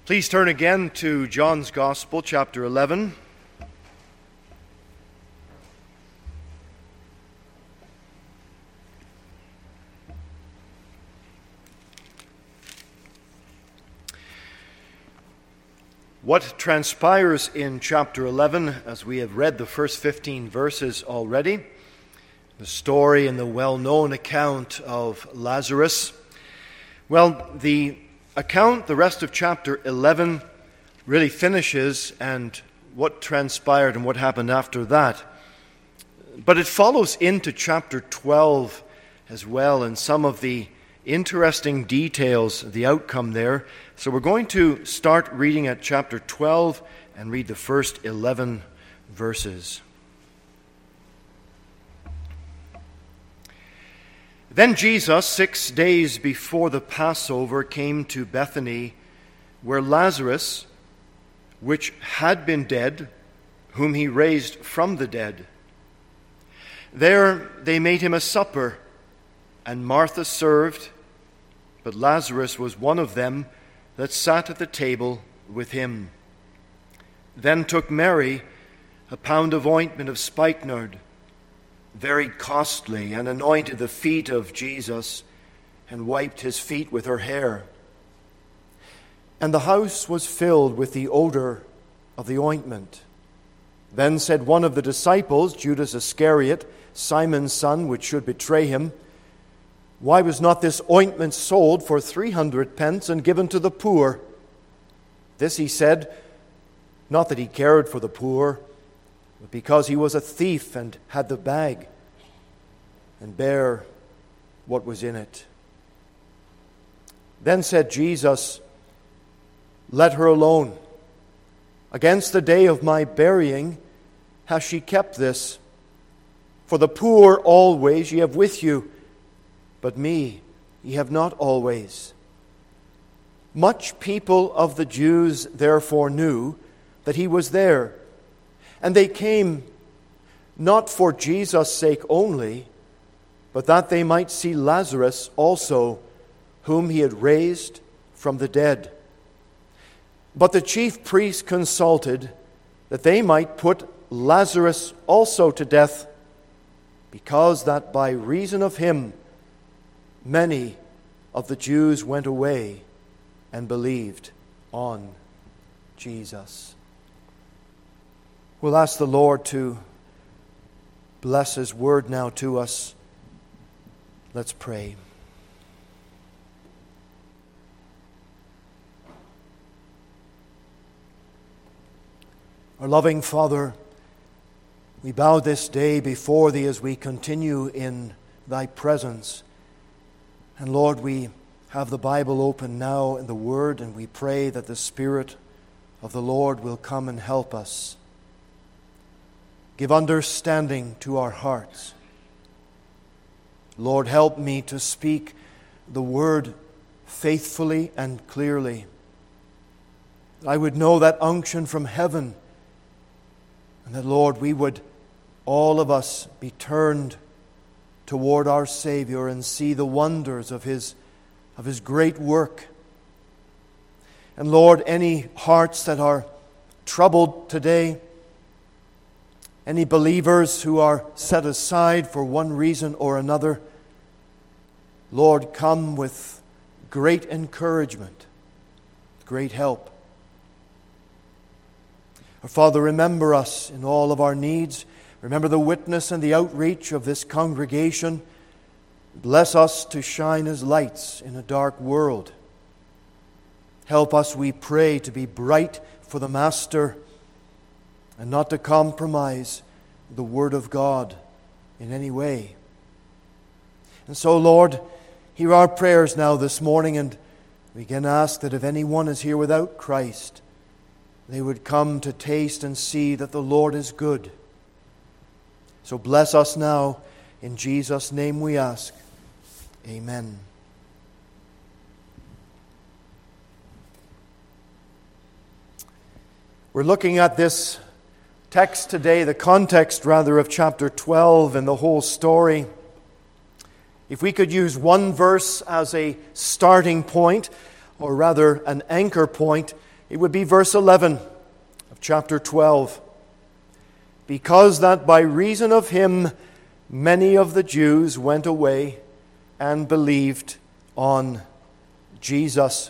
Please turn again to John's Gospel, chapter 11. What transpires in chapter 11, as we have read the first 15 verses already, the story and the well-known account of Lazarus. Well, the rest of chapter 11 really finishes, and what transpired and what happened after that. But it follows into chapter 12 as well, and some of the interesting details, the outcome there. So we're going to start reading at chapter 12 and read the first 11 verses. Then Jesus, 6 days before the Passover, came to Bethany, where Lazarus, which had been dead, whom he raised from the dead. There they made him a supper, and Martha served, but Lazarus was one of them that sat at the table with him. Then took Mary a pound of ointment of spikenard, very costly, and anointed the feet of Jesus, and wiped his feet with her hair. And the house was filled with the odor of the ointment. Then said one of the disciples, Judas Iscariot, Simon's son, which should betray him, "Why was not this ointment sold for 300 pence and given to the poor?" This he said, not that he cared for the poor, but because he was a thief and had the bag, and bare what was in it. Then said Jesus, "Let her alone. Against the day of my burying hath she kept this. For the poor always ye have with you, but me ye have not always." Much people of the Jews therefore knew that he was there, and they came not for Jesus' sake only, but that they might see Lazarus also, whom he had raised from the dead. But the chief priests consulted that they might put Lazarus also to death, because that by reason of him many of the Jews went away and believed on Jesus. We'll ask the Lord to bless His word now to us. Let's pray. Our loving Father, we bow this day before Thee as we continue in Thy presence. And Lord, we have the Bible open now in the Word, and we pray that the Spirit of the Lord will come and help us. Give understanding to our hearts. Lord, help me to speak the Word faithfully and clearly. I would know that unction from heaven, and that, Lord, we would all of us be turned toward our Savior and see the wonders of His great work. And Lord, any hearts that are troubled today, any believers who are set aside for one reason or another, Lord, come with great encouragement, great help. Our Father, remember us in all of our needs. Remember the witness and the outreach of this congregation. Bless us to shine as lights in a dark world. Help us, we pray, to be bright for the Master and not to compromise the Word of God in any way. And so, Lord, hear our prayers now this morning, and we can ask that if anyone is here without Christ, they would come to taste and see that the Lord is good. So bless us now. In Jesus' name we ask. Amen. We're looking at this text today, the context rather of chapter 12 and the whole story. If we could use one verse as a starting point, or rather an anchor point, It would be verse 11 of chapter 12. Because that by reason of him many of the Jews went away and believed on Jesus.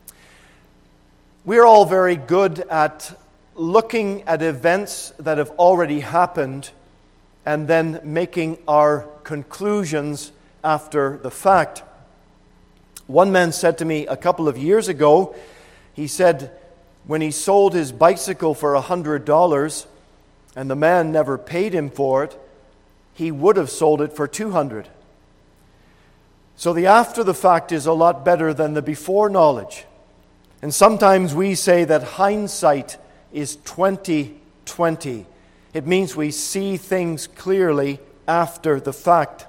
We're all very good at looking at events that have already happened and then making our conclusions after the fact. One man said to me a couple of years ago, he said when he sold his bicycle for $100 and the man never paid him for it, he would have sold it for $200. So the after the fact is a lot better than the before knowledge. And sometimes we say that hindsight is 20/20. It means we see things clearly after the fact.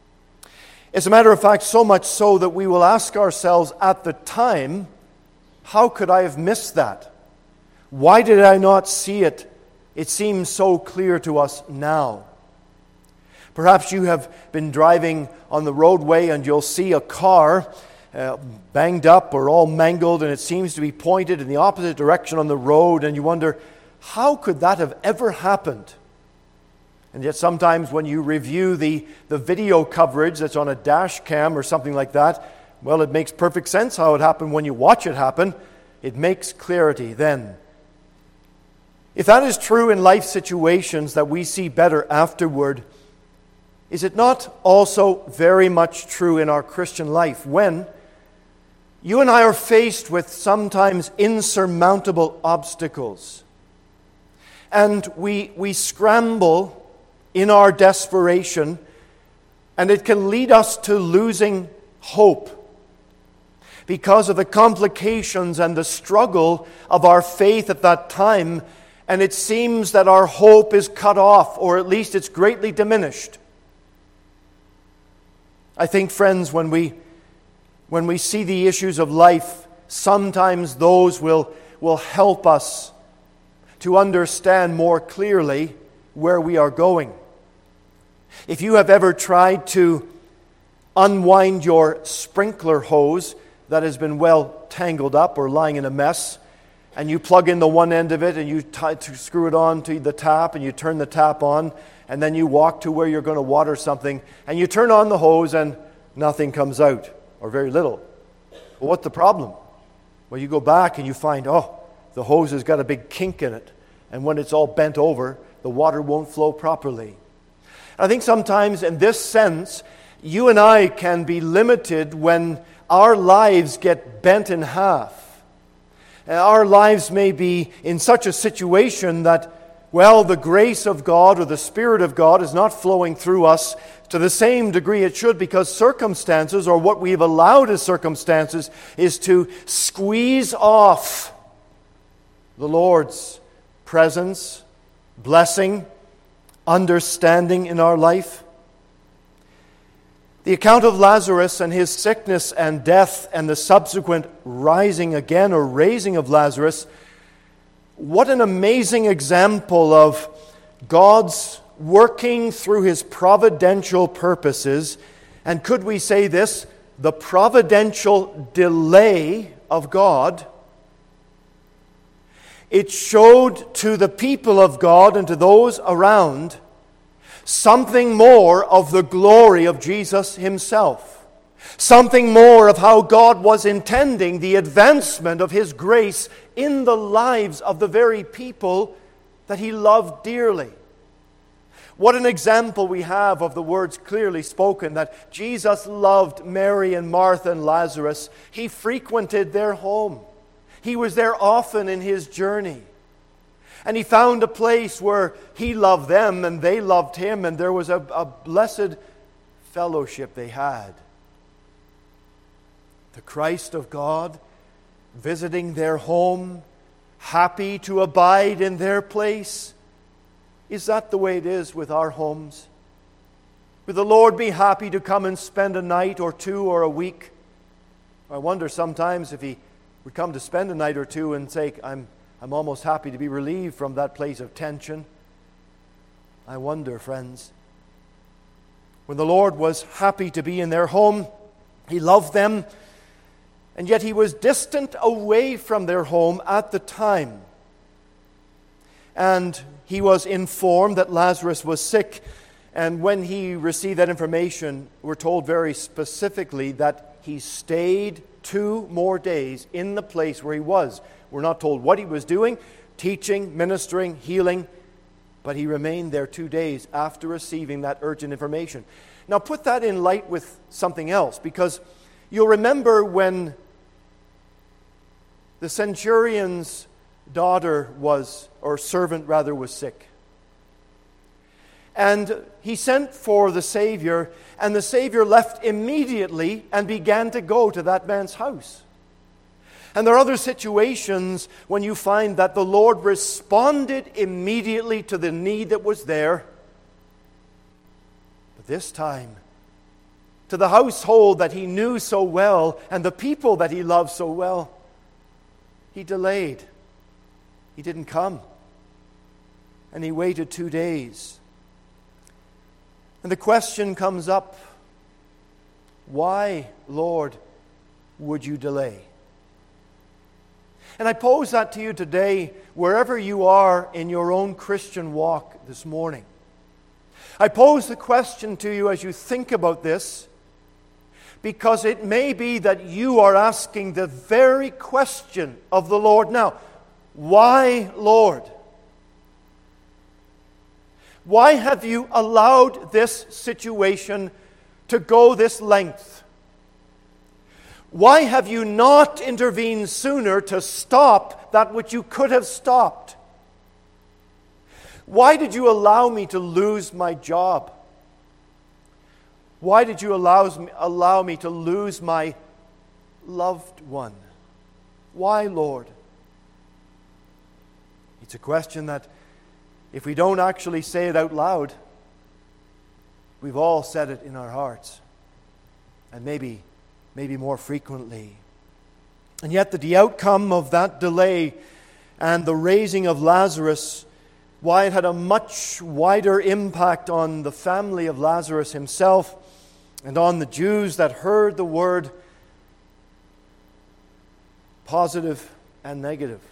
As a matter of fact, so much so that we will ask ourselves at the time, how could I have missed that? Why did I not see it? It seems so clear to us now. Perhaps you have been driving on the roadway and you'll see a car banged up or all mangled, and it seems to be pointed in the opposite direction on the road, and you wonder, how could that have ever happened? And yet sometimes when you review the video coverage that's on a dash cam or something like that, well, it makes perfect sense how it happened when you watch it happen. It makes clarity then. If that is true in life situations that we see better afterward, is it not also very much true in our Christian life when you and I are faced with sometimes insurmountable obstacles and we scramble in our desperation, and it can lead us to losing hope because of the complications and the struggle of our faith at that time, and it seems that our hope is cut off, or at least it's greatly diminished. I think, friends, when we see the issues of life, sometimes those will help us to understand more clearly where we are going. If you have ever tried to unwind your sprinkler hose that has been well tangled up or lying in a mess, and you plug in the one end of it and you screw it on to the tap and you turn the tap on, and then you walk to where you're going to water something and you turn on the hose and nothing comes out, or very little. Well, what's the problem? Well, you go back and you find, the hose has got a big kink in it, and when it's all bent over, the water won't flow properly. I think sometimes in this sense, you and I can be limited when our lives get bent in half. Our lives may be in such a situation that, well, the grace of God or the Spirit of God is not flowing through us to the same degree it should, because circumstances, or what we've allowed as circumstances, is to squeeze off the Lord's presence, blessing, understanding in our life. The account of Lazarus and his sickness and death and the subsequent rising again or raising of Lazarus, what an amazing example of God's working through His providential purposes. And could we say this? The providential delay of God. It showed to the people of God and to those around something more of the glory of Jesus Himself. Something more of how God was intending the advancement of His grace in the lives of the very people that He loved dearly. What an example we have of the words clearly spoken, that Jesus loved Mary and Martha and Lazarus. He frequented their home. He was there often in His journey. And He found a place where He loved them and they loved Him, and there was a blessed fellowship they had. The Christ of God visiting their home, happy to abide in their place. Is that the way it is with our homes? Would the Lord be happy to come and spend a night or two or a week? I wonder sometimes if He would come to spend a night or two and say, I'm almost happy to be relieved from that place of tension. I wonder, friends. When the Lord was happy to be in their home, He loved them. And yet he was distant away from their home at the time. And he was informed that Lazarus was sick. And when he received that information, we're told very specifically that he stayed 2 more days in the place where he was. We're not told what he was doing, teaching, ministering, healing, but he remained there 2 days after receiving that urgent information. Now put that in light with something else, because you'll remember when the centurion's daughter servant was sick. And he sent for the Savior, and the Savior left immediately and began to go to that man's house. And there are other situations when you find that the Lord responded immediately to the need that was there. But this time, to the household that he knew so well and the people that he loved so well, he delayed. He didn't come. And he waited 2 days. And the question comes up, why, Lord, would you delay? And I pose that to you today, wherever you are in your own Christian walk this morning. I pose the question to you as you think about this, because it may be that you are asking the very question of the Lord now. Why, Lord? Why have you allowed this situation to go this length? Why have you not intervened sooner to stop that which you could have stopped? Why did you allow me to lose my job? Why did you allow me to lose my loved one? Why, Lord? It's a question that, if we don't actually say it out loud, we've all said it in our hearts, and maybe more frequently. And yet the outcome of that delay and the raising of Lazarus, why it had a much wider impact on the family of Lazarus himself and on the Jews that heard the word, positive and negative.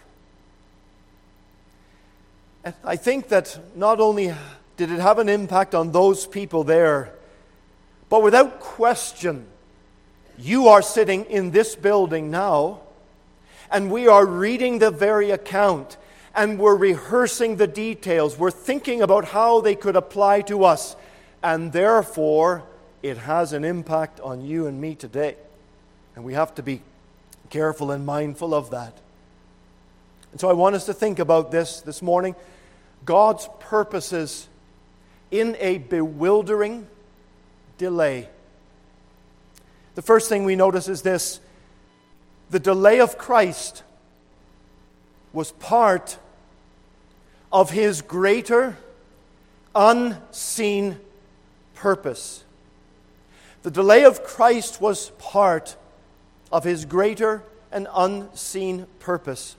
And I think that not only did it have an impact on those people there, but without question, you are sitting in this building now, and we are reading the very account, and we're rehearsing the details. We're thinking about how they could apply to us, and therefore it has an impact on you and me today. And we have to be careful and mindful of that. And so I want us to think about this morning. God's purposes in a bewildering delay. The first thing we notice is this: the delay of Christ was part of His greater, unseen purpose. The delay of Christ was part of His greater and unseen purpose.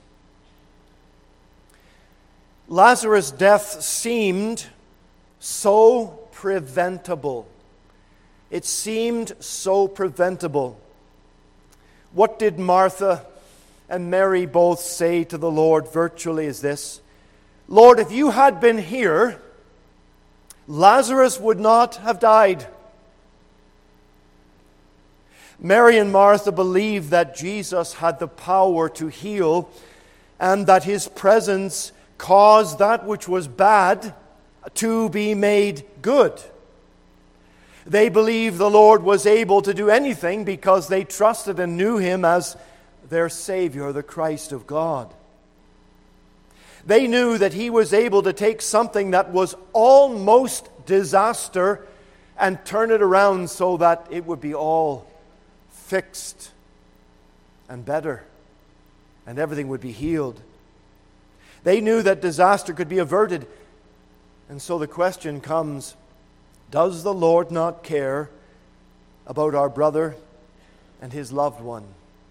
Lazarus' death seemed so preventable. It seemed so preventable. What did Martha and Mary both say to the Lord virtually is this: Lord, if you had been here, Lazarus would not have died. Mary and Martha believed that Jesus had the power to heal and that His presence caused that which was bad to be made good. They believed the Lord was able to do anything because they trusted and knew Him as their Savior, the Christ of God. They knew that He was able to take something that was almost disaster and turn it around so that it would be all fixed and better, and everything would be healed. They knew that disaster could be averted. And so the question comes, does the Lord not care about our brother and his loved one?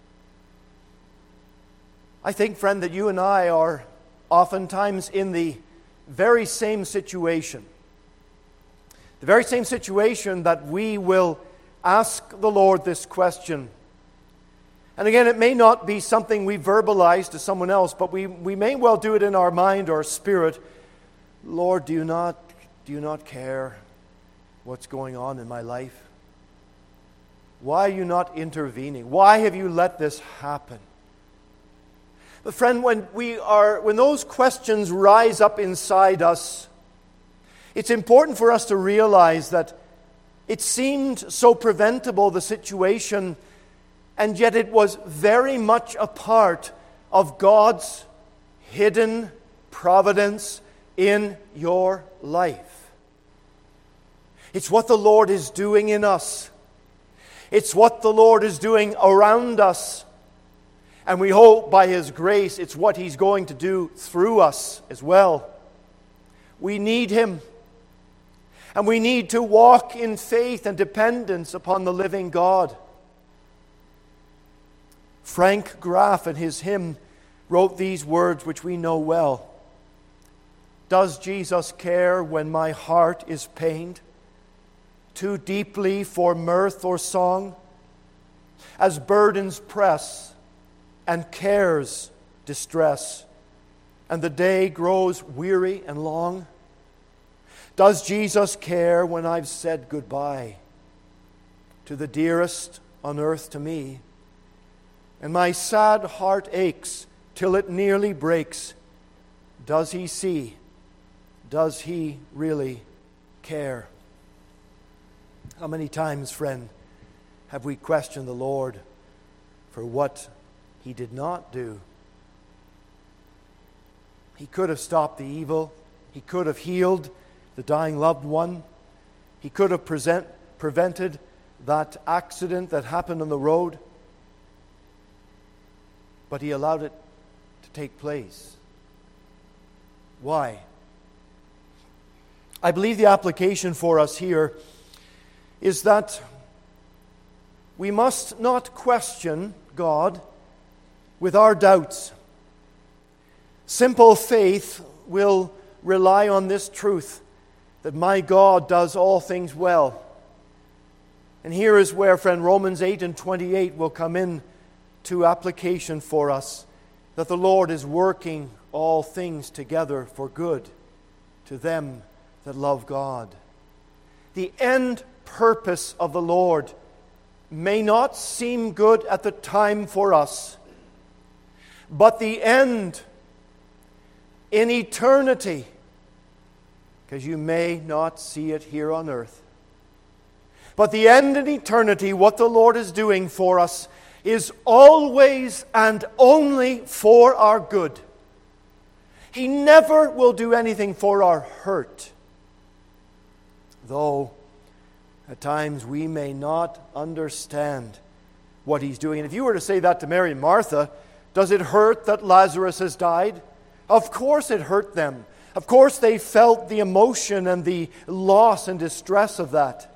I think, friend, that you and I are oftentimes in the very same situation. The very same situation that we will ask the Lord this question. And again, it may not be something we verbalize to someone else, but we may well do it in our mind or spirit. Lord, do you not care what's going on in my life? Why are you not intervening? Why have you let this happen? But friend, when those questions rise up inside us, it's important for us to realize that it seemed so preventable, the situation, and yet it was very much a part of God's hidden providence in your life. It's what the Lord is doing in us. It's what the Lord is doing around us. And we hope by His grace it's what He's going to do through us as well. We need Him. And we need to walk in faith and dependence upon the living God. Frank Graff, in his hymn, wrote these words which we know well. Does Jesus care when my heart is pained too deeply for mirth or song? As burdens press and cares distress, and the day grows weary and long, does Jesus care when I've said goodbye to the dearest on earth to me, and my sad heart aches till it nearly breaks? Does He see? Does He really care? How many times, friend, have we questioned the Lord for what He did not do? He could have stopped the evil. He could have healed the dying loved one. He could have prevented that accident that happened on the road. But He allowed it to take place. Why? I believe the application for us here is that we must not question God with our doubts. Simple faith will rely on this truth, that my God does all things well. And here is where, friend, Romans 8 and 28 will come in to application for us, that the Lord is working all things together for good to them that love God. The end purpose of the Lord may not seem good at the time for us, but the end in eternity, because you may not see it here on earth, but the end in eternity, what the Lord is doing for us is always and only for our good. He never will do anything for our hurt, though at times we may not understand what He's doing. And if you were to say that to Mary and Martha, does it hurt that Lazarus has died? Of course it hurt them. Of course they felt the emotion and the loss and distress of that.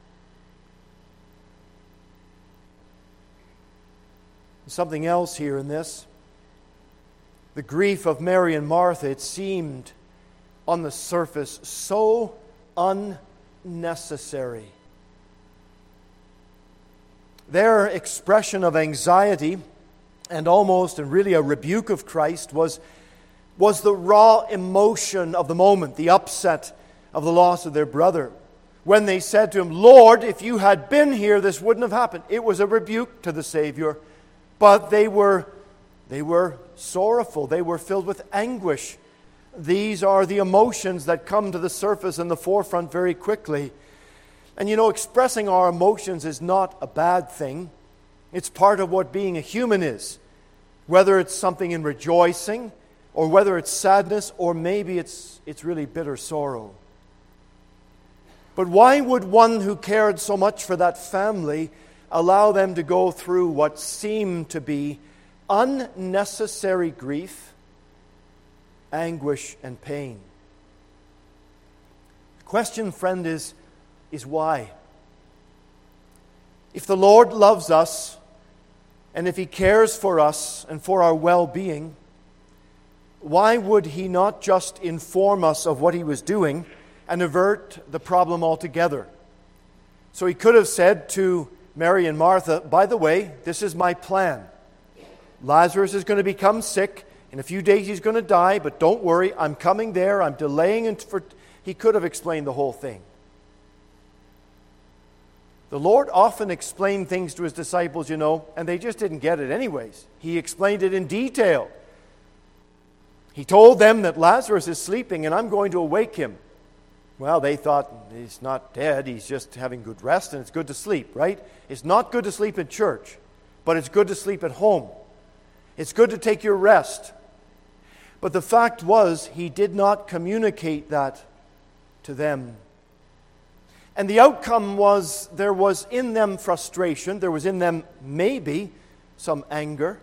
Something else here in this. The grief of Mary and Martha, it seemed on the surface so unnecessary. Their expression of anxiety and almost and really a rebuke of Christ was the raw emotion of the moment, the upset of the loss of their brother. When they said to Him, Lord, if you had been here, this wouldn't have happened. It was a rebuke to the Savior. But they were sorrowful. They were filled with anguish. These are the emotions that come to the surface and the forefront very quickly. And you know, expressing our emotions is not a bad thing. It's part of what being a human is. Whether it's something in rejoicing, or whether it's sadness, or maybe it's really bitter sorrow. But why would one who cared so much for that family allow them to go through what seemed to be unnecessary grief, anguish, and pain? The question, friend, is why? If the Lord loves us, and if He cares for us and for our well-being, why would He not just inform us of what He was doing and avert the problem altogether? So He could have said to Mary and Martha, by the way, this is my plan. Lazarus is going to become sick. In a few days he's going to die, but don't worry, I'm coming there. I'm delaying. He could have explained the whole thing. The Lord often explained things to his disciples, and they just didn't get it anyways. He explained it in detail. He told them that Lazarus is sleeping and I'm going to awake him. Well, they thought he's not dead, he's just having good rest, and it's good to sleep, right? It's not good to sleep in church, but it's good to sleep at home. It's good to take your rest. But the fact was, he did not communicate that to them. And the outcome was, there was in them frustration, there was in them maybe some anger.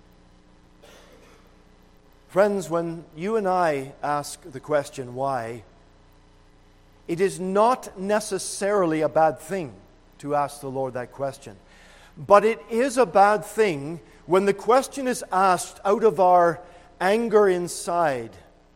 Friends, when you and I ask the question why, it is not necessarily a bad thing to ask the Lord that question. But it is a bad thing when the question is asked out of our anger inside.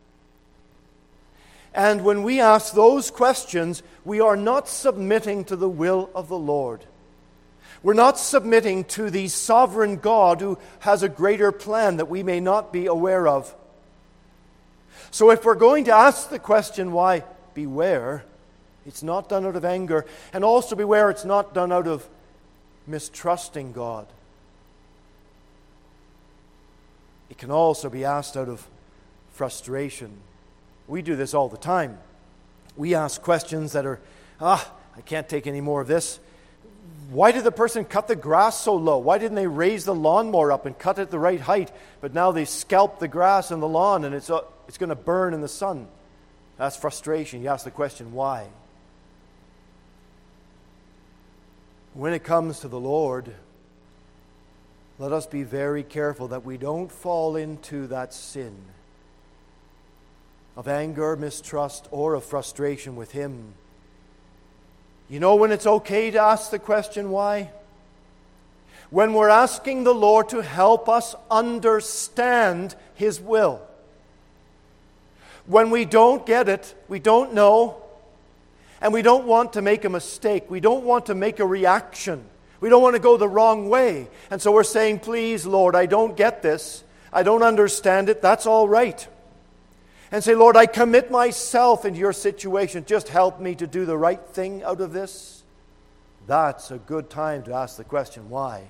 And when we ask those questions, we are not submitting to the will of the Lord. We're not submitting to the sovereign God who has a greater plan that we may not be aware of. So if we're going to ask the question why, beware, it's not done out of anger. And also beware, it's not done out of mistrusting God. It can also be asked out of frustration. We do this all the time. We ask questions that are, I can't take any more of this. Why did the person cut the grass so low? Why didn't they raise the lawnmower up and cut it the right height? But now they scalp the grass and the lawn and it's going to burn in the sun. That's frustration. You ask the question, why? When it comes to the Lord, let us be very careful that we don't fall into that sin of anger, mistrust, or of frustration with Him. You know when it's okay to ask the question why? When we're asking the Lord to help us understand His will. When we don't get it, we don't know, and we don't want to make a mistake. We don't want to make a reaction. We don't want to go the wrong way. And so we're saying, please, Lord, I don't get this. I don't understand it. That's all right. And say, Lord, I commit myself into your situation. Just help me to do the right thing out of this. That's a good time to ask the question, why?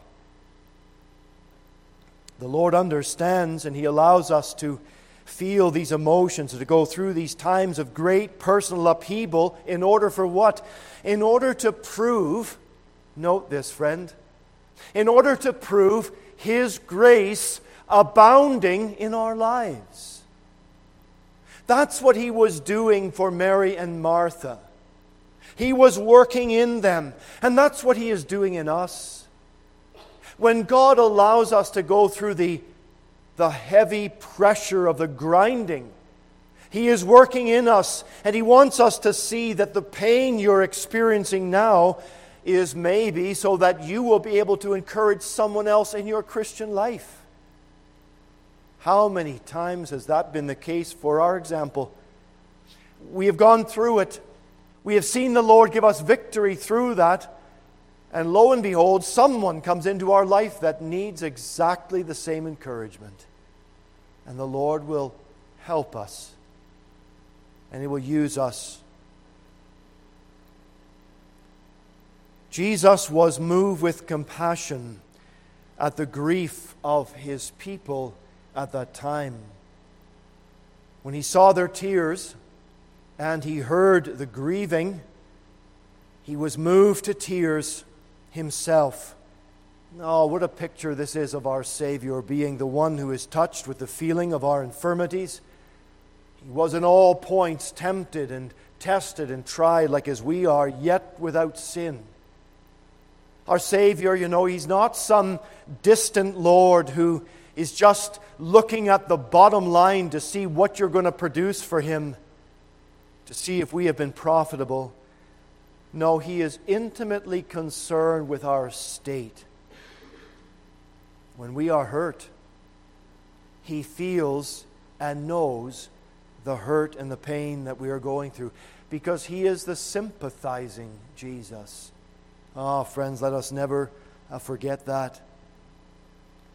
The Lord understands, and He allows us to feel these emotions, to go through these times of great personal upheaval in order for what? In order to prove, note this, friend, in order to prove His grace abounding in our lives. That's what He was doing for Mary and Martha. He was working in them, and that's what He is doing in us. When God allows us to go through the heavy pressure of the grinding, He is working in us, and He wants us to see that the pain you're experiencing now is maybe so that you will be able to encourage someone else in your Christian life. How many times has that been the case for our example? We have gone through it. We have seen the Lord give us victory through that. And lo and behold, someone comes into our life that needs exactly the same encouragement. And the Lord will help us. And He will use us. Jesus was moved with compassion at the grief of His people at that time. When He saw their tears and He heard the grieving, He was moved to tears Himself. Oh, what a picture this is of our Savior being the one who is touched with the feeling of our infirmities. He was in all points tempted and tested and tried like as we are, yet without sin. Our Savior, He's not some distant Lord who is just looking at the bottom line to see what you're going to produce for Him, to see if we have been profitable. No, He is intimately concerned with our state. When we are hurt, He feels and knows the hurt and the pain that we are going through, because He is the sympathizing Jesus. Oh, friends, let us never forget that.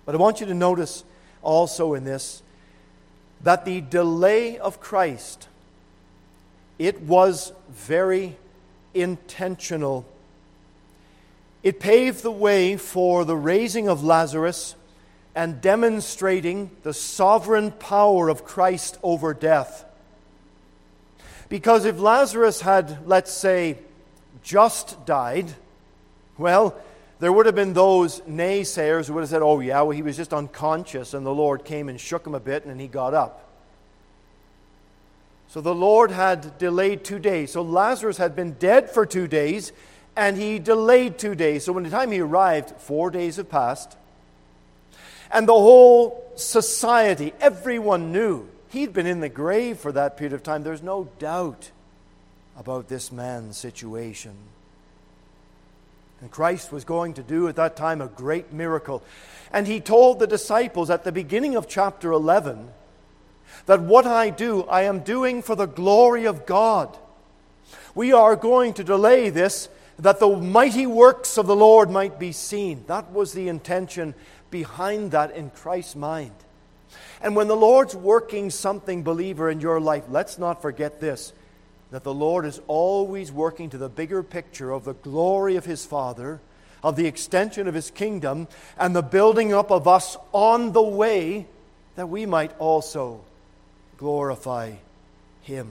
But I want you to notice also in this that the delay of Christ, it was very intentional. It paved the way for the raising of Lazarus and demonstrating the sovereign power of Christ over death. Because if Lazarus had, let's say, just died, well, there would have been those naysayers who would have said, oh yeah, well, he was just unconscious and the Lord came and shook him a bit and he got up. So the Lord had delayed 2 days. So Lazarus had been dead for 2 days and he delayed 2 days. So when the time he arrived, 4 days had passed. And the whole society, everyone knew he'd been in the grave for that period of time. There's no doubt about this man's situation. And Christ was going to do at that time a great miracle. And he told the disciples at the beginning of chapter 11 that what I do, I am doing for the glory of God. We are going to delay this that the mighty works of the Lord might be seen. That was the intention behind that in Christ's mind. And when the Lord's working something, believer, in your life, let's not forget this, that the Lord is always working to the bigger picture of the glory of His Father, of the extension of His kingdom, and the building up of us on the way that we might also glorify Him.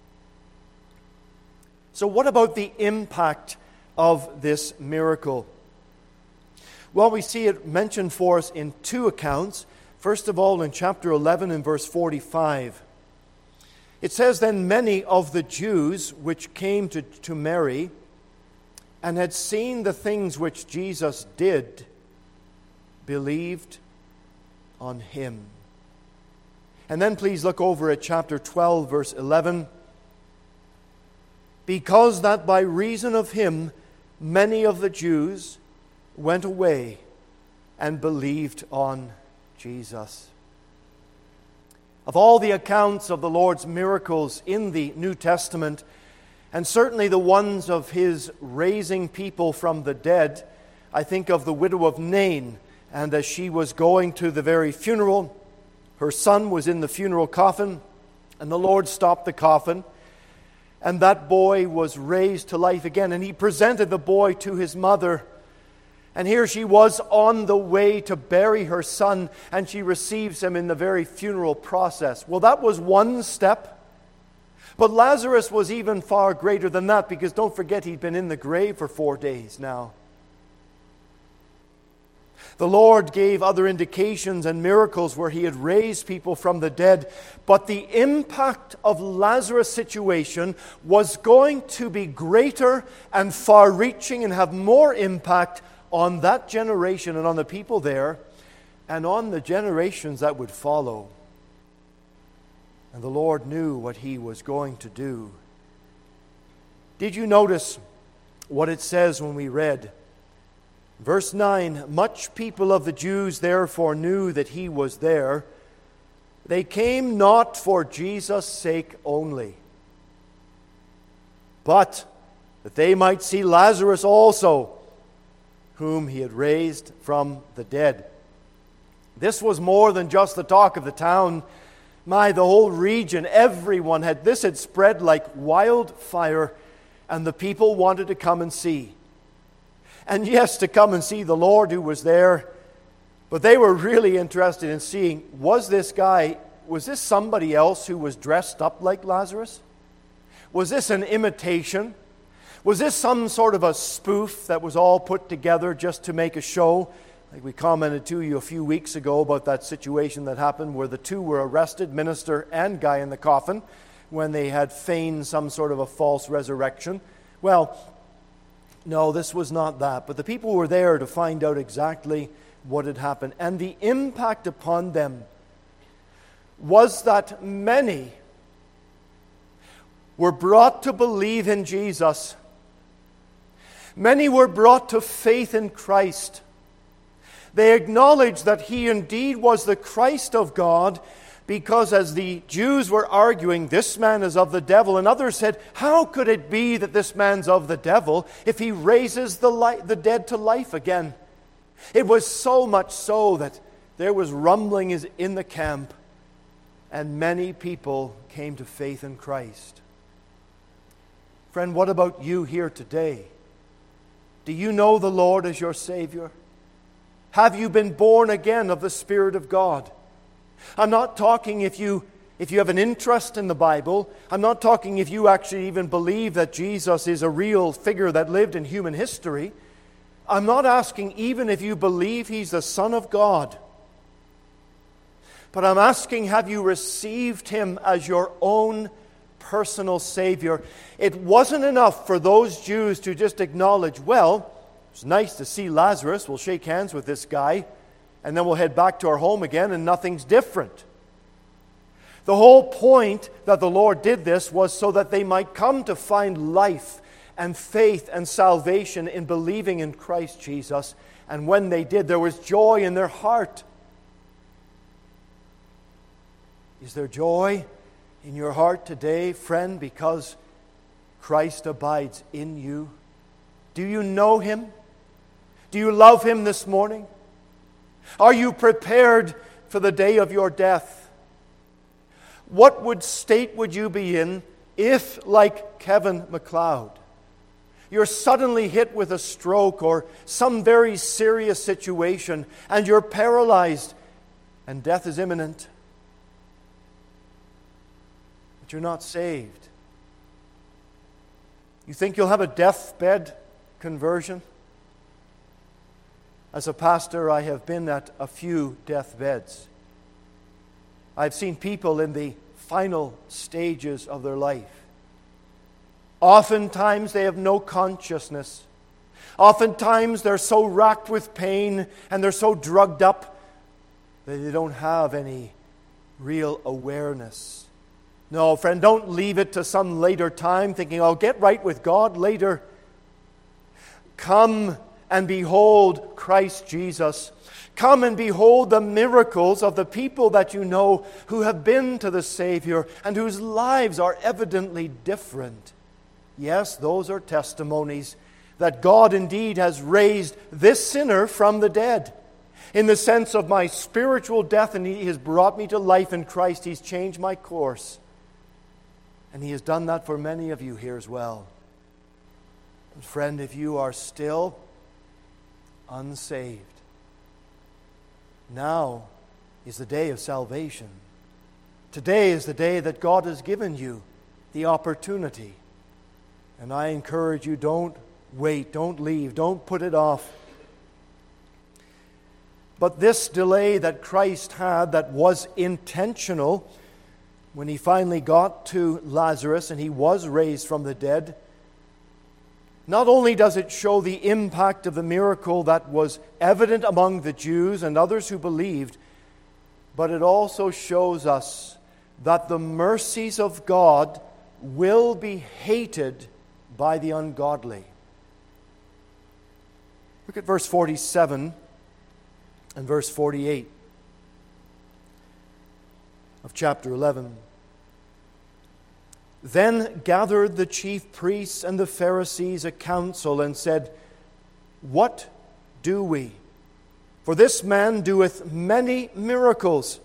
So what about the impact of this miracle? Well, we see it mentioned for us in two accounts. First of all, in chapter 11 and verse 45. It says, then many of the Jews which came to Mary and had seen the things which Jesus did, believed on Him. And then please look over at chapter 12, verse 11. Because that by reason of Him, many of the Jews went away and believed on Jesus. Of all the accounts of the Lord's miracles in the New Testament, and certainly the ones of His raising people from the dead, I think of the widow of Nain, and as she was going to the very funeral, her son was in the funeral coffin, and the Lord stopped the coffin, and that boy was raised to life again, and He presented the boy to his mother. And here she was on the way to bury her son, and she receives him in the very funeral process. Well, that was one step. But Lazarus was even far greater than that, because don't forget, he'd been in the grave for 4 days now. The Lord gave other indications and miracles where He had raised people from the dead, but the impact of Lazarus' situation was going to be greater and far-reaching and have more impact on that generation and on the people there and on the generations that would follow. And the Lord knew what He was going to do. Did you notice what it says when we read? Verse 9, much people of the Jews therefore knew that He was there. They came not for Jesus' sake only, but that they might see Lazarus also, whom He had raised from the dead. This was more than just the talk of the town. The whole region, everyone had spread like wildfire, and the people wanted to come and see. And yes, to come and see the Lord who was there, but they were really interested in seeing, was this somebody else who was dressed up like Lazarus? Was this an imitation? Was this some sort of a spoof that was all put together just to make a show? Like we commented to you a few weeks ago about that situation that happened where the two were arrested, minister and guy in the coffin, when they had feigned some sort of a false resurrection. Well, no, this was not that. But the people were there to find out exactly what had happened. And the impact upon them was that many were brought to believe in Jesus. Many were brought to faith in Christ. They acknowledged that He indeed was the Christ of God, because as the Jews were arguing, this man is of the devil, and others said, how could it be that this man's of the devil if He raises the dead to life again? It was so much so that there was rumbling in the camp, and many people came to faith in Christ. Friend, what about you here today? Do you know the Lord as your Savior? Have you been born again of the Spirit of God? I'm not talking if you have an interest in the Bible. I'm not talking if you actually even believe that Jesus is a real figure that lived in human history. I'm not asking even if you believe He's the Son of God. But I'm asking, have you received Him as your own personal Savior? It wasn't enough for those Jews to just acknowledge, well, it's nice to see Lazarus. We'll shake hands with this guy, and then we'll head back to our home again, and nothing's different. The whole point that the Lord did this was so that they might come to find life and faith and salvation in believing in Christ Jesus. And when they did, there was joy in their heart. Is there joy in your heart today, friend, because Christ abides in you? Do you know Him? Do you love Him this morning? Are you prepared for the day of your death? What state would you be in if, like Kevin MacLeod, you're suddenly hit with a stroke or some very serious situation and you're paralyzed and death is imminent? But you're not saved. You think you'll have a deathbed conversion? As a pastor, I have been at a few deathbeds. I've seen people in the final stages of their life. Oftentimes they have no consciousness. Oftentimes they're so racked with pain and they're so drugged up that they don't have any real awareness. No, friend, don't leave it to some later time thinking, I'll get right with God later. Come and behold Christ Jesus. Come and behold the miracles of the people that you know who have been to the Savior and whose lives are evidently different. Yes, those are testimonies that God indeed has raised this sinner from the dead. In the sense of my spiritual death, and He has brought me to life in Christ. He's changed my course. And He has done that for many of you here as well. And friend, if you are still unsaved, now is the day of salvation. Today is the day that God has given you the opportunity. And I encourage you, don't wait, don't leave, don't put it off. But this delay that Christ had that was intentional, when He finally got to Lazarus and he was raised from the dead, not only does it show the impact of the miracle that was evident among the Jews and others who believed, but it also shows us that the mercies of God will be hated by the ungodly. Look at verse 47 and verse 48 of chapter 11. Then gathered the chief priests and the Pharisees a council and said, What do we? For this man doeth many miracles.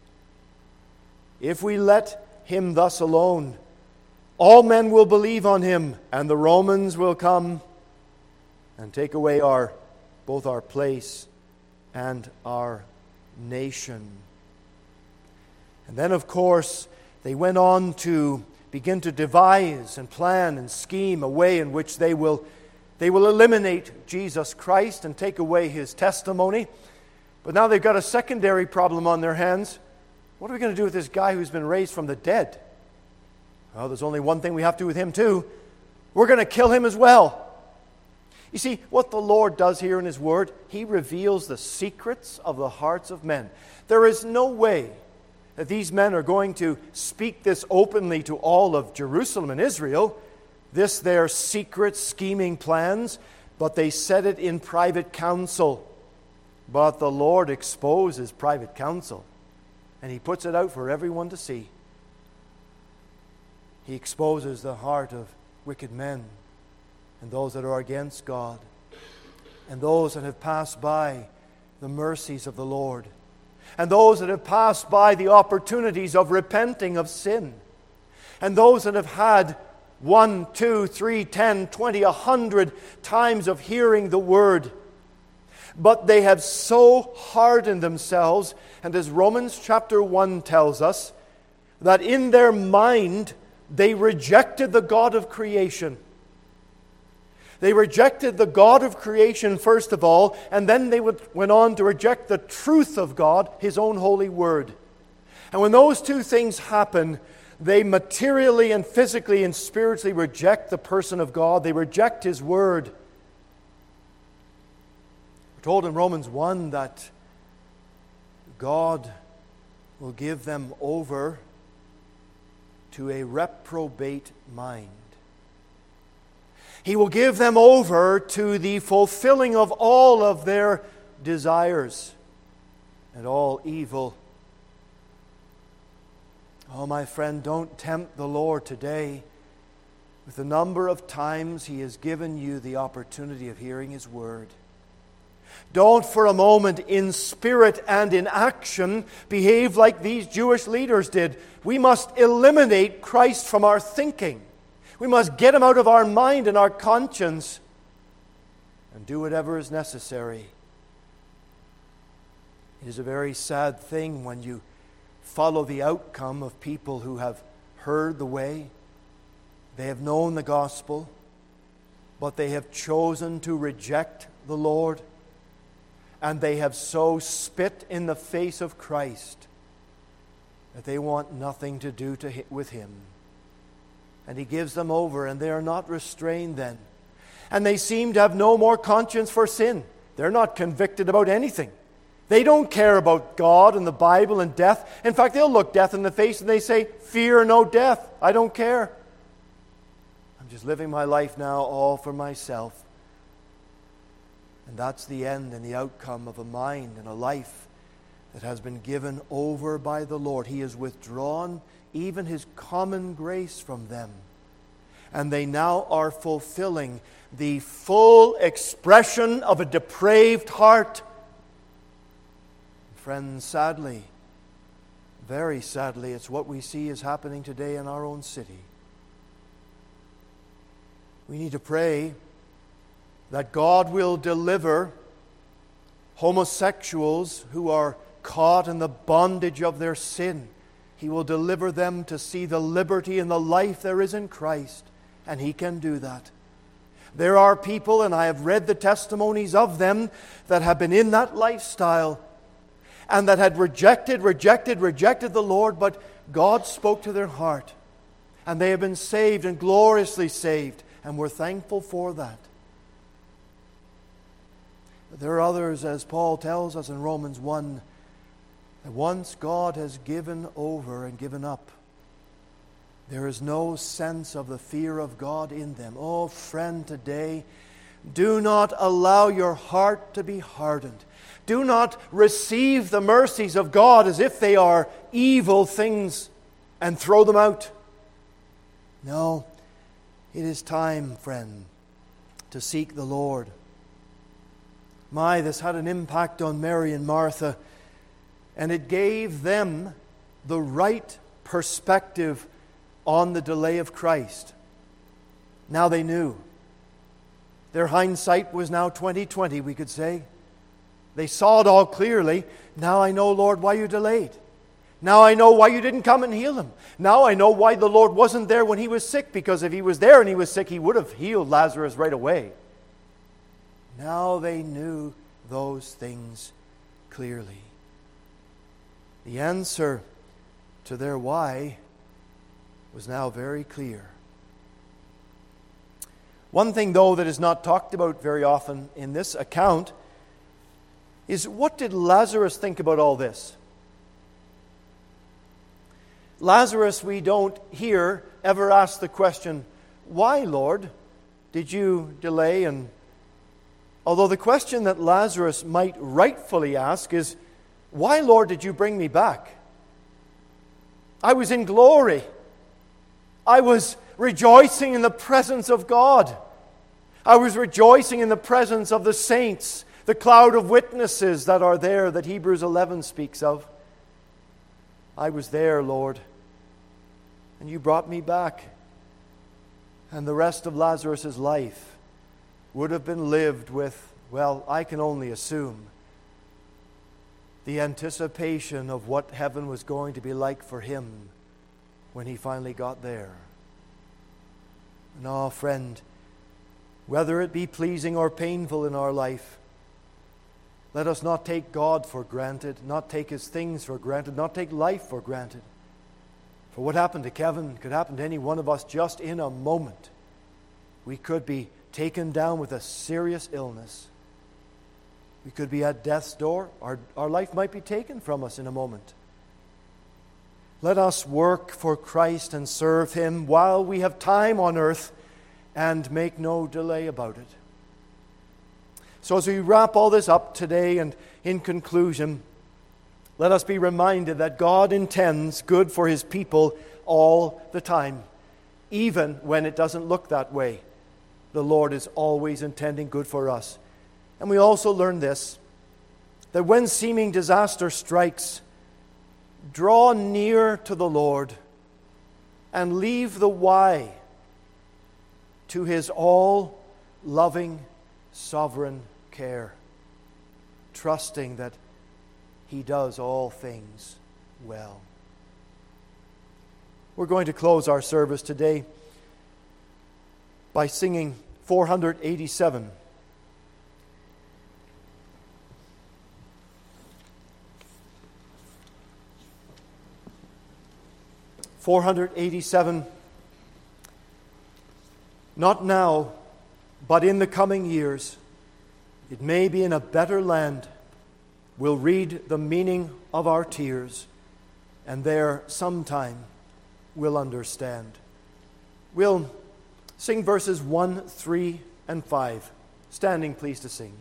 If we let him thus alone, all men will believe on him, and the Romans will come and take away both our place and our nation. And then, of course, they went on to begin to devise and plan and scheme a way in which they will eliminate Jesus Christ and take away His testimony. But now they've got a secondary problem on their hands. What are we going to do with this guy who's been raised from the dead? Well, there's only one thing we have to do with him too. We're going to kill him as well. You see, what the Lord does here in His Word, He reveals the secrets of the hearts of men. There is no way that these men are going to speak this openly to all of Jerusalem and Israel, this their secret scheming plans, but they said it in private council. But the Lord exposes private counsel, and He puts it out for everyone to see. He exposes the heart of wicked men and those that are against God and those that have passed by the mercies of the Lord and those that have passed by the opportunities of repenting of sin, and those that have had 1, 2, 3, 10, 20, 100 times of hearing the Word, but they have so hardened themselves, and as Romans chapter 1 tells us, that in their mind they rejected the God of creation. They rejected the God of creation first of all, and then they went on to reject the truth of God, His own holy Word. And when those two things happen, they materially and physically and spiritually reject the person of God. They reject His Word. We're told in Romans 1 that God will give them over to a reprobate mind. He will give them over to the fulfilling of all of their desires and all evil. Oh, my friend, don't tempt the Lord today with the number of times He has given you the opportunity of hearing His Word. Don't for a moment, in spirit and in action, behave like these Jewish leaders did. We must eliminate Christ from our thinking. We must get Him out of our mind and our conscience and do whatever is necessary. It is a very sad thing when you follow the outcome of people who have heard the way, they have known the gospel, but they have chosen to reject the Lord, and they have so spit in the face of Christ that they want nothing to do with Him. And He gives them over, and they are not restrained then. And they seem to have no more conscience for sin. They're not convicted about anything. They don't care about God and the Bible and death. In fact, they'll look death in the face and they say, "Fear no death. I don't care. I'm just living my life now all for myself." And that's the end and the outcome of a mind and a life that has been given over by the Lord. He has withdrawn even His common grace from them. And they now are fulfilling the full expression of a depraved heart. Friends, sadly, very sadly, it's what we see is happening today in our own city. We need to pray that God will deliver homosexuals who are caught in the bondage of their sin. He will deliver them to see the liberty and the life there is in Christ, and He can do that. There are people, and I have read the testimonies of them, that have been in that lifestyle and that had rejected the Lord, but God spoke to their heart, and they have been saved and gloriously saved, and we're thankful for that. But there are others, as Paul tells us in Romans 1, that once God has given over and given up, there is no sense of the fear of God in them. Oh, friend, today, do not allow your heart to be hardened. Do not receive the mercies of God as if they are evil things and throw them out. No, it is time, friend, to seek the Lord. This had an impact on Mary and Martha, and it gave them the right perspective on the delay of Christ. Now they knew. Their hindsight was now 20/20, we could say. They saw it all clearly. Now I know, Lord, why you delayed. Now I know why you didn't come and heal him. Now I know why the Lord wasn't there when he was sick, because if he was there and he was sick, He would have healed Lazarus right away. Now they knew those things clearly. The answer to their why was now very clear. One thing, though, that is not talked about very often in this account is, what did Lazarus think about all this? Lazarus, we don't hear ever ask the question, "Why, Lord, did you delay?" And although the question that Lazarus might rightfully ask is, "Why, Lord, did you bring me back? I was in glory. I was rejoicing in the presence of God. I was rejoicing in the presence of the saints, the cloud of witnesses that are there that Hebrews 11 speaks of. I was there, Lord, and you brought me back. And the rest of Lazarus' life would have been lived with, well, I can only assume, the anticipation of what heaven was going to be like for him when he finally got there. No, friend, whether it be pleasing or painful in our life, let us not take God for granted, not take his things for granted, not take life for granted. For what happened to Kevin could happen to any one of us just in a moment. We could be taken down with a serious illness. We could be at death's door. Our life might be taken from us in a moment. Let us work for Christ and serve him while we have time on earth and make no delay about it. So as we wrap all this up today and in conclusion, let us be reminded that God intends good for his people all the time. Even when it doesn't look that way, the Lord is always intending good for us. And we also learn this, that when seeming disaster strikes, draw near to the Lord and leave the why to his all-loving, sovereign care, trusting that he does all things well. We're going to close our service today by singing 487. "487, not now, but in the coming years, it may be in a better land, we'll read the meaning of our tears, and there sometime we'll understand." We'll sing verses 1, 3, and 5. Standing, please, to sing.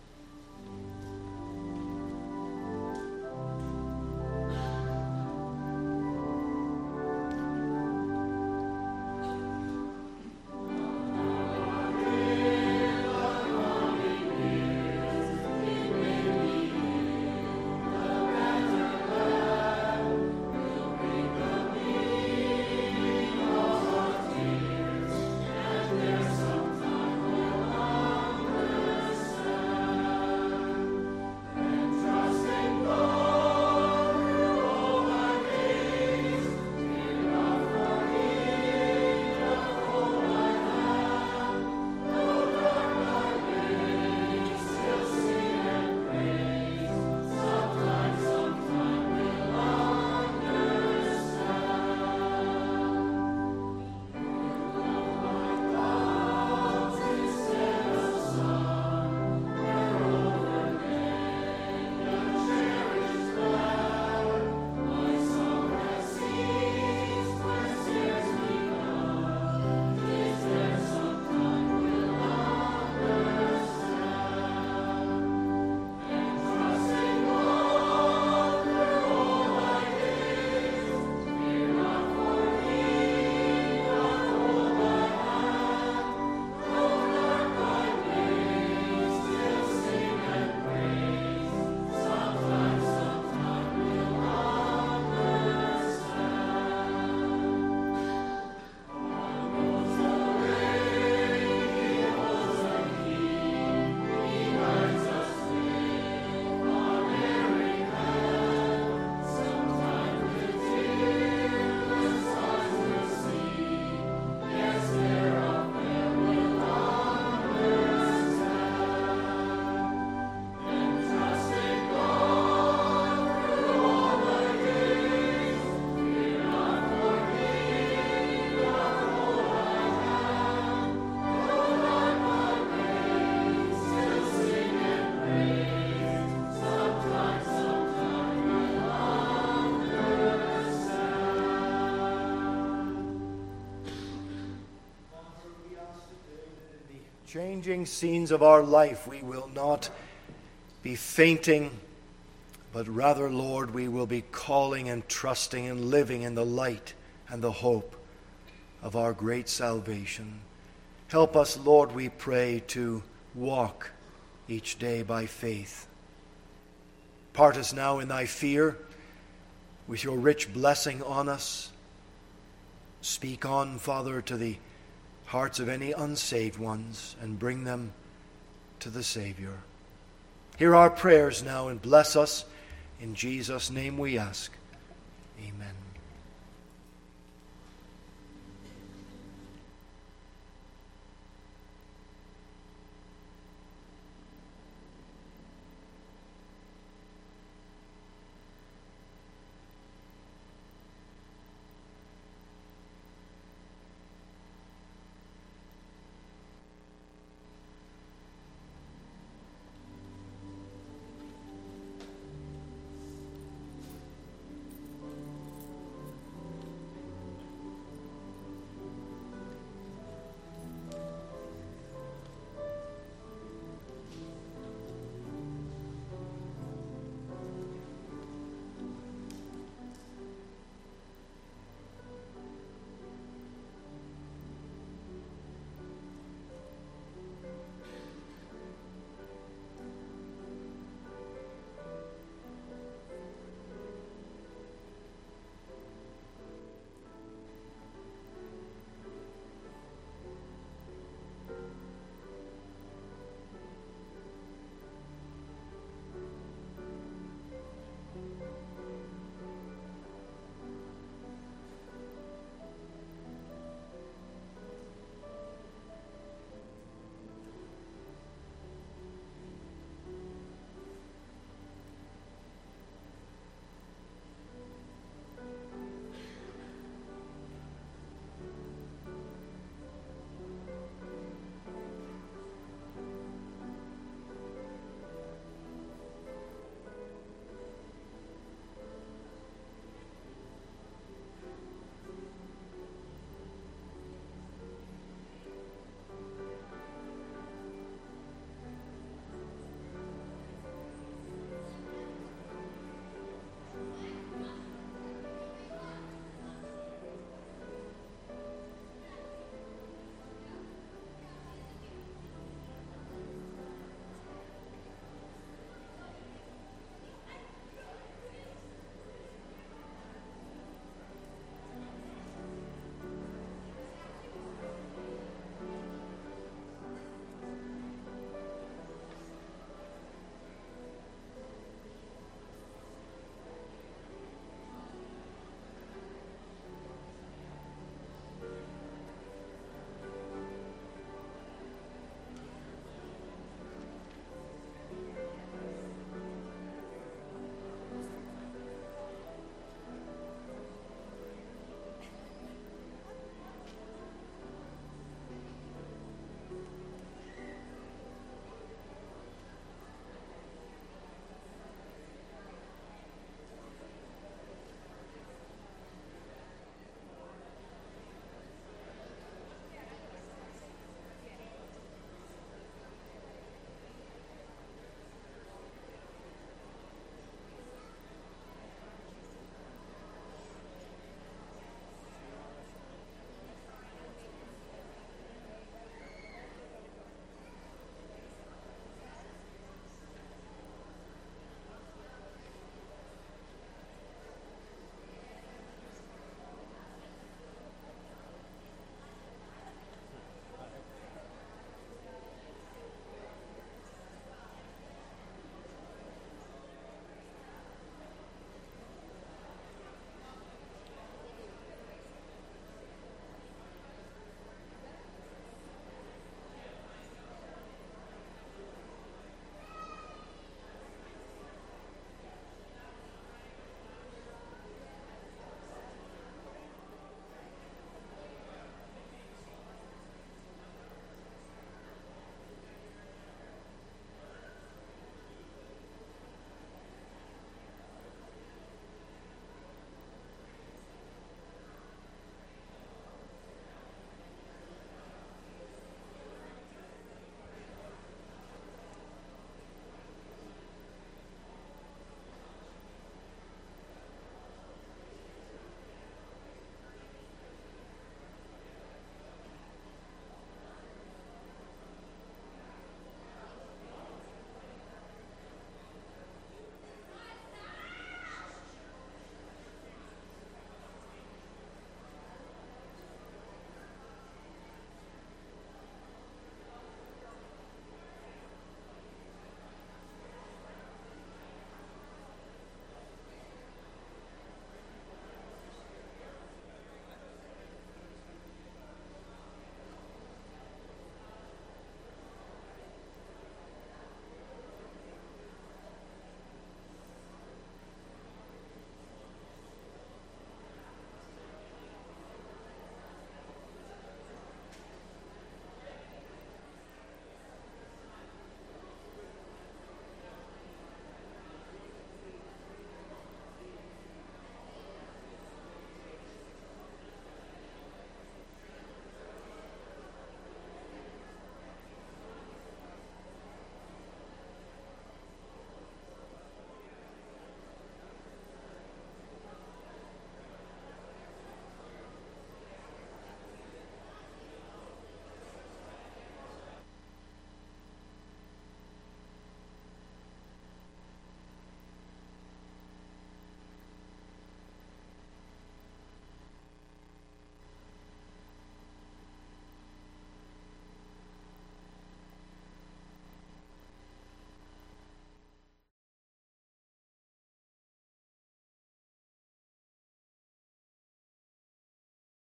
Changing scenes of our life, we will not be fainting, but rather, Lord, we will be calling and trusting and living in the light and the hope of our great salvation. Help us, Lord, we pray, to walk each day by faith. Part us now in thy fear with your rich blessing on us. Speak on, Father, to the hearts of any unsaved ones and bring them to the Savior. Hear our prayers now and bless us. In Jesus' name we ask. Amen.